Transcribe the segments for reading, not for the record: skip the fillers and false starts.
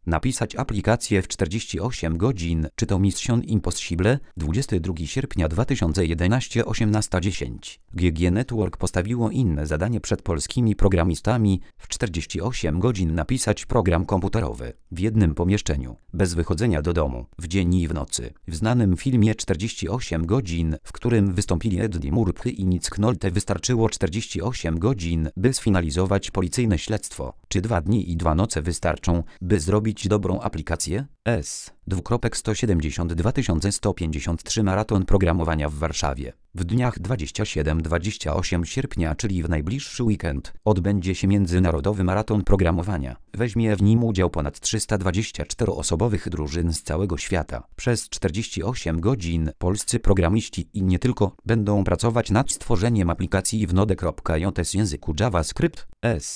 Napisać aplikację w 48 godzin. Czy to Mission Impossible? 22 sierpnia 2011 18:10. GG Network postawiło inne zadanie przed polskimi programistami: w 48 godzin napisać program komputerowy w jednym pomieszczeniu, bez wychodzenia do domu, w dzień i w nocy. W znanym filmie 48 godzin, w którym wystąpili Eddie Murphy i Nick Nolte, wystarczyło 48 godzin, by sfinalizować policyjne śledztwo. Czy 2 dni i 2 noce wystarczą, by zrobić dobrą aplikację? 172 153 Maraton programowania w Warszawie. W dniach 27-28 sierpnia, czyli w najbliższy weekend, odbędzie się Międzynarodowy Maraton Programowania. Weźmie w nim udział ponad 324-osobowych drużyn z całego świata. Przez 48 godzin polscy programiści i nie tylko będą pracować nad stworzeniem aplikacji w Node.js języku JavaScript.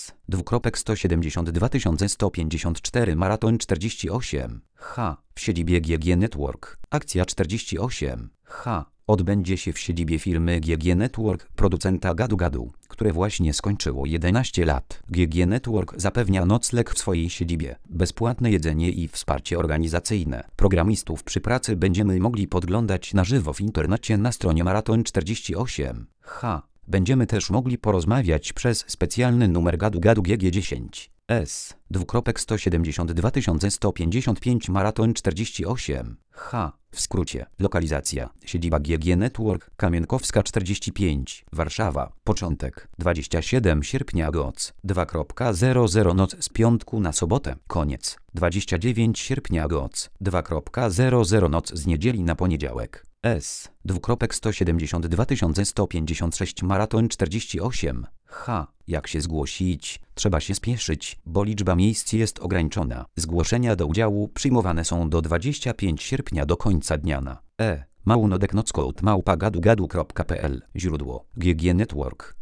172 154 Maraton 48 w siedzibie GG Network. Akcja 48 odbędzie się w siedzibie firmy GG Network, producenta gadu-gadu, które właśnie skończyło 11 lat. GG Network zapewnia nocleg w swojej siedzibie, bezpłatne jedzenie i wsparcie organizacyjne. Programistów przy pracy będziemy mogli podglądać na żywo w internecie na stronie Maraton 48 Będziemy też mogli porozmawiać przez specjalny numer gadu-gadu GG10. 172 155 Maraton 48 w skrócie. Lokalizacja: siedziba GG Network, Kamienkowska 45, Warszawa. Początek: 27 sierpnia goc. 2.00 noc z piątku na sobotę. Koniec: 29 sierpnia goc. 2.00 noc z niedzieli na poniedziałek. 172 156 Maraton 48 Jak się zgłosić? Trzeba się spieszyć, bo liczba miejsc jest ograniczona. Zgłoszenia do udziału przyjmowane są do 25 sierpnia do końca dnia na @nodeknockout@gadugadu.pl. Źródło: GG Network.